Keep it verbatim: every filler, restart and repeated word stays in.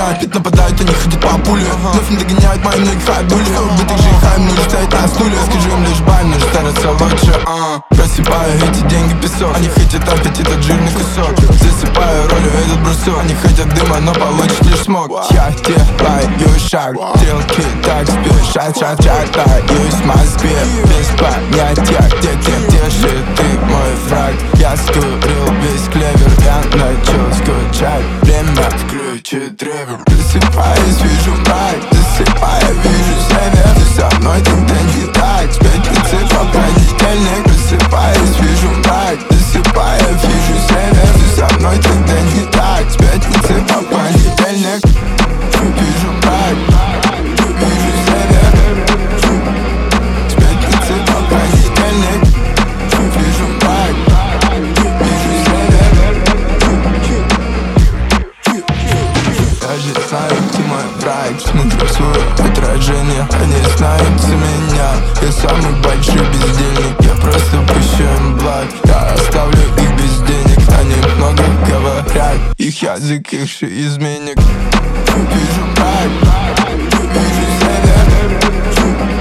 Пит нападают, они ходят по пуле. Вновь не догоняют мои ноги ходули. Убитых же их нужно стоять на стуле. Скажи им лишь бай, нужно стараться лучше. а. Просыпаю эти деньги песок. Они хотят опять этот жирный кусок. Засыпаю ролью этот брусок. Они хотят дыма, но получат лишь смог. Я делаю шаг, стрелки так спешат. Шатаюсь в Москве без понятия, где, где, где же ты, мой враг. Я скурил весь клевер, я начал скучать. Время включить ревер. Засыпаюсь, вижу мрак. Засыпаю, вижу север. Ты со мной тогда не так. С пятницы по понедельник. Засыпаюсь, вижу мрак. Засыпаю, вижу север. Ты со мной тогда не так. С пятницы по понедельник. Вижу мрак. Вижу север. С пятницы по понедельник. Вижу мрак. Вижу север. Даже знаю, где мой враг. Смотрю свое отражение. Они знают за меня. Я самый большой бездельник. Я просто пущу им благ. Я оставлю их без денег. Они много говорят. Их язык, их же изменник. Вижу мрак. Вижу север.